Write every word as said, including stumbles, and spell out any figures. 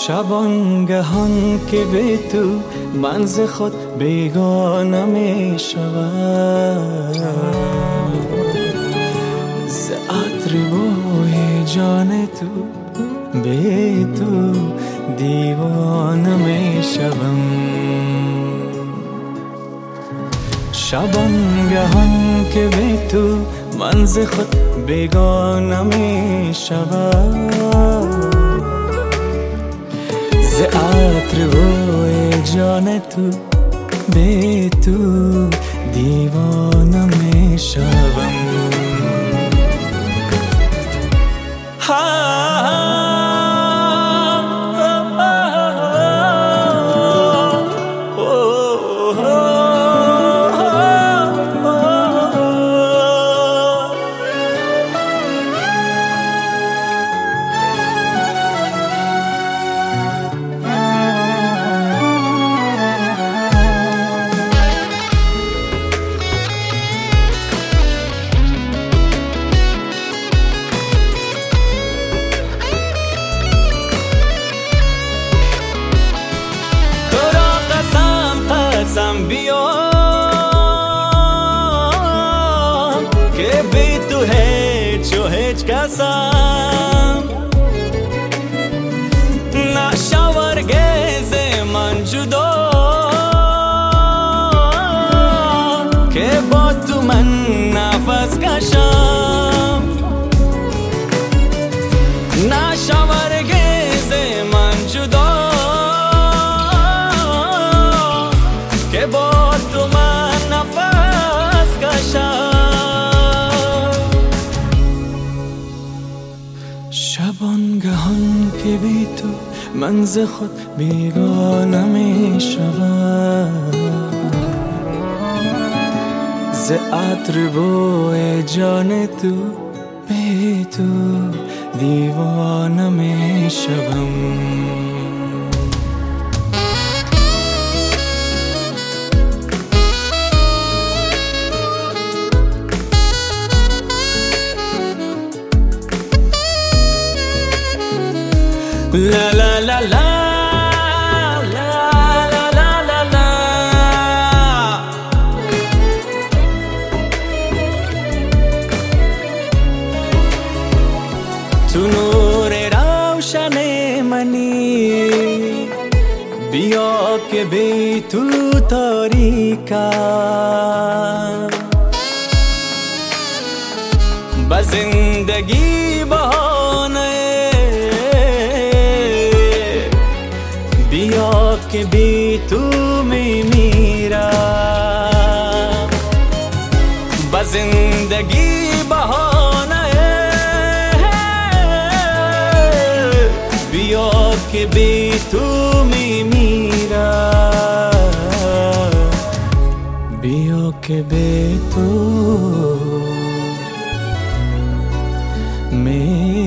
شبانگهان که به تو من ز خود بیگانه می شود، ز عطر بوی جان تو به تو دیوانه می شوم. شبانگهان که به تو من ز خود بیگانه می شود، ز عطر بوی جان تو به تو دیوانه می شوم. بیا که بی تو هیچ و هیچ کسم نشور گز من جدا، که با تو من نفس کشم نشور گز من جدا، که با تو من نفس کشم. شبانگهان که بی تو من ز خود بیگانه می شود، ز عطر بوی جان تو به تو دیوانه می شوم. La la la la la la la la la تو نور روشن منی بیا که بی تو تاریکم، با زندگی بهانه بیا که بی تو می میرم، با زندگی بهانه بیا که بی تو می میرم، بیا که بی تو می